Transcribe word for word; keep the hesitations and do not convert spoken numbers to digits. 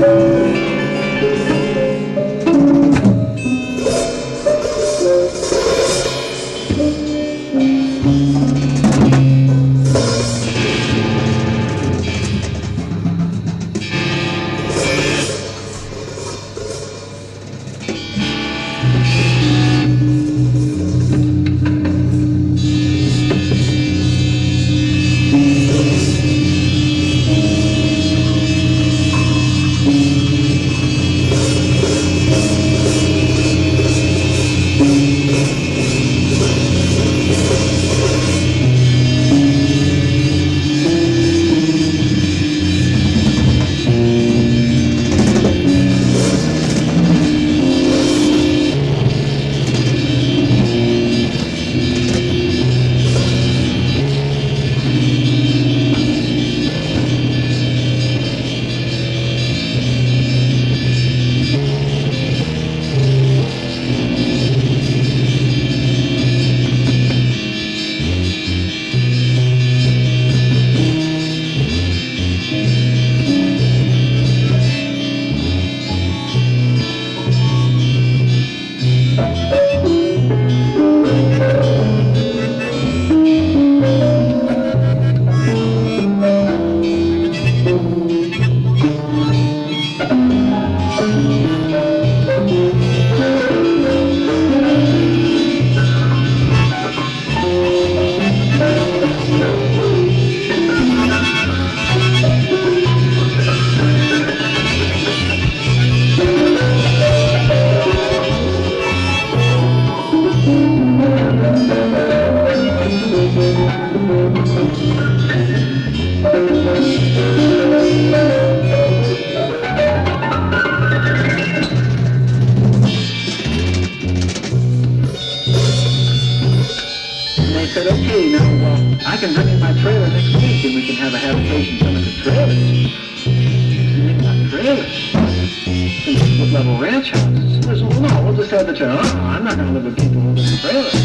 said, okay, now, well, I can bring in my trailer next week and we can have a habitation some of the trailers. Maybe not trailers. Split level ranch houses. I said, well, no, we'll just have the trailer. Oh, I'm not going to live with people who live in trailers.